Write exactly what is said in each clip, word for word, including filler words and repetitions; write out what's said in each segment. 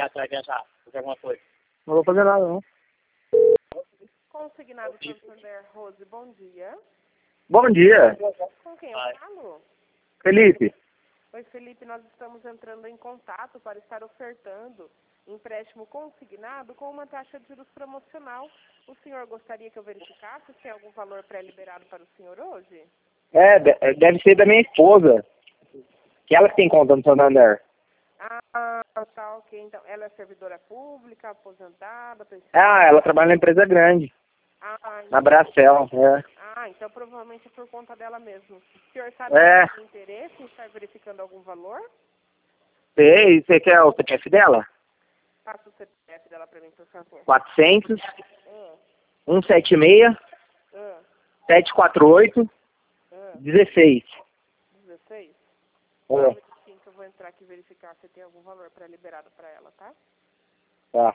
pegar, você vai pensar, fazer alguma coisa. Não vou fazer nada, não. Consignado Santander, Rose, bom dia. Bom dia, Com quem eu falo? Felipe. Oi, Felipe, nós estamos entrando em contato para estar ofertando empréstimo consignado com uma taxa de juros promocional. O senhor gostaria que eu verificasse se tem algum valor pré-liberado para o senhor hoje? É, de- deve ser da minha esposa. Que ela que tem conta no Santander. Ah, tá, ok. Então, ela é servidora pública, aposentada, pensionada? Ah, ela trabalha na empresa grande. Ah, Na então, Bracel, é. ah, então provavelmente é por conta dela mesmo. O senhor sabe É. se tem interesse em estar verificando algum valor? Sei, você quer o C P F dela? Passa o C P F dela para mim, por favor. quatrocentos, Ah, cento e setenta e seis, ah, setecentos e quarenta e oito, ah, dezesseis. dezesseis? É, Um minutinho que eu vou entrar aqui e verificar se tem algum valor pré-liberado para ela, tá? tá.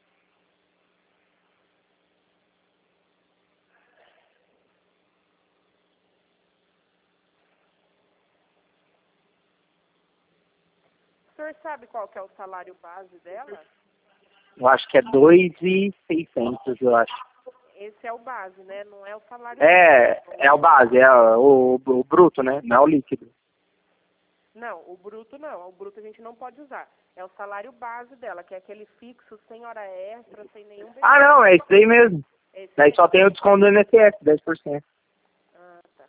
O senhor sabe qual que é o salário base dela? Eu acho que é dois mil e seiscentos, eu acho. Esse é o base, né? Não é o salário É, é o base, é o, o bruto, né? Não é o líquido. Não, o bruto não. O bruto a gente não pode usar. É o salário base dela, que é aquele fixo, sem hora extra, sem nenhum benefício. Ah, não, é isso aí mesmo. Esse Daí é- só tem o desconto do I N S S, dez por cento. Ah, tá.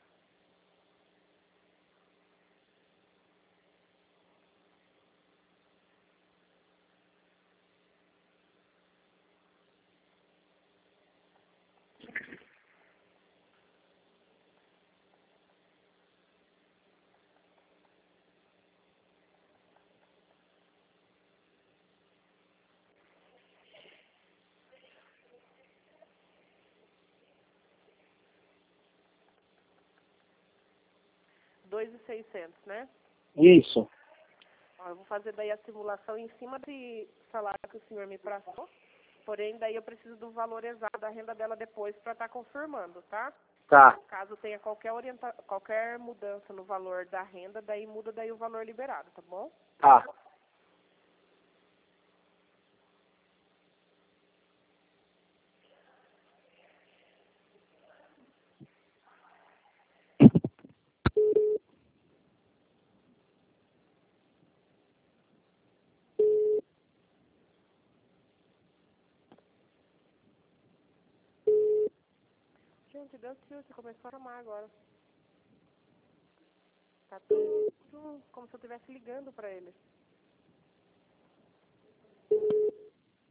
dois mil e seiscentos, né? Isso. Ó, eu vou fazer daí a simulação em cima desse salário que o senhor me passou. Porém, daí eu preciso do valor exato da renda dela depois para estar confirmando, tá? Tá, Caso tenha qualquer, orienta... qualquer mudança no valor da renda, daí muda daí o valor liberado, tá bom? tá. Gente, Deus tio, você começou a amar agora. Tá tudo como se eu estivesse ligando para ele.